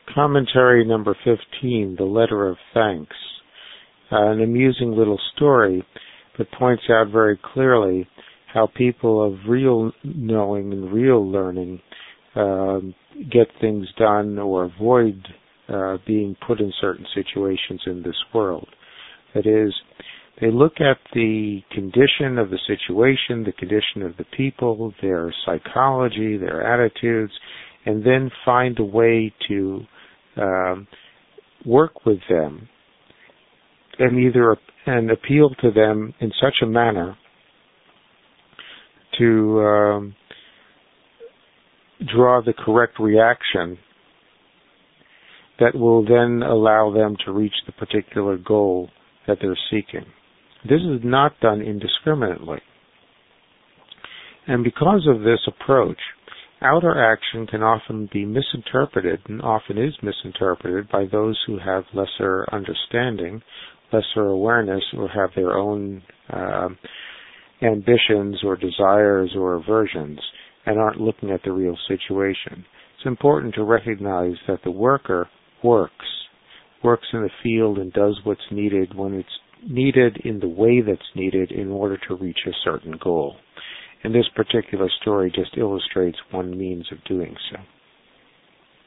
Commentary number 15, The Letter of Thanks. An amusing little story that points out very clearly how people of real knowing and real learning get things done or avoid being put in certain situations in this world. That is, they look at the condition of the situation, the condition of the people, their psychology, their attitudes, and then find a way to work with them and appeal to them in such a manner to draw the correct reaction that will then allow them to reach the particular goal that they're seeking. This is not done indiscriminately. And because of this approach, outer action can often be misinterpreted, and often is misinterpreted, by those who have lesser understanding, lesser awareness, or have their own ambitions or desires or aversions, and aren't looking at the real situation. It's important to recognize that the worker works in the field and does what's needed when it's needed in the way that's needed in order to reach a certain goal. And this particular story just illustrates one means of doing so.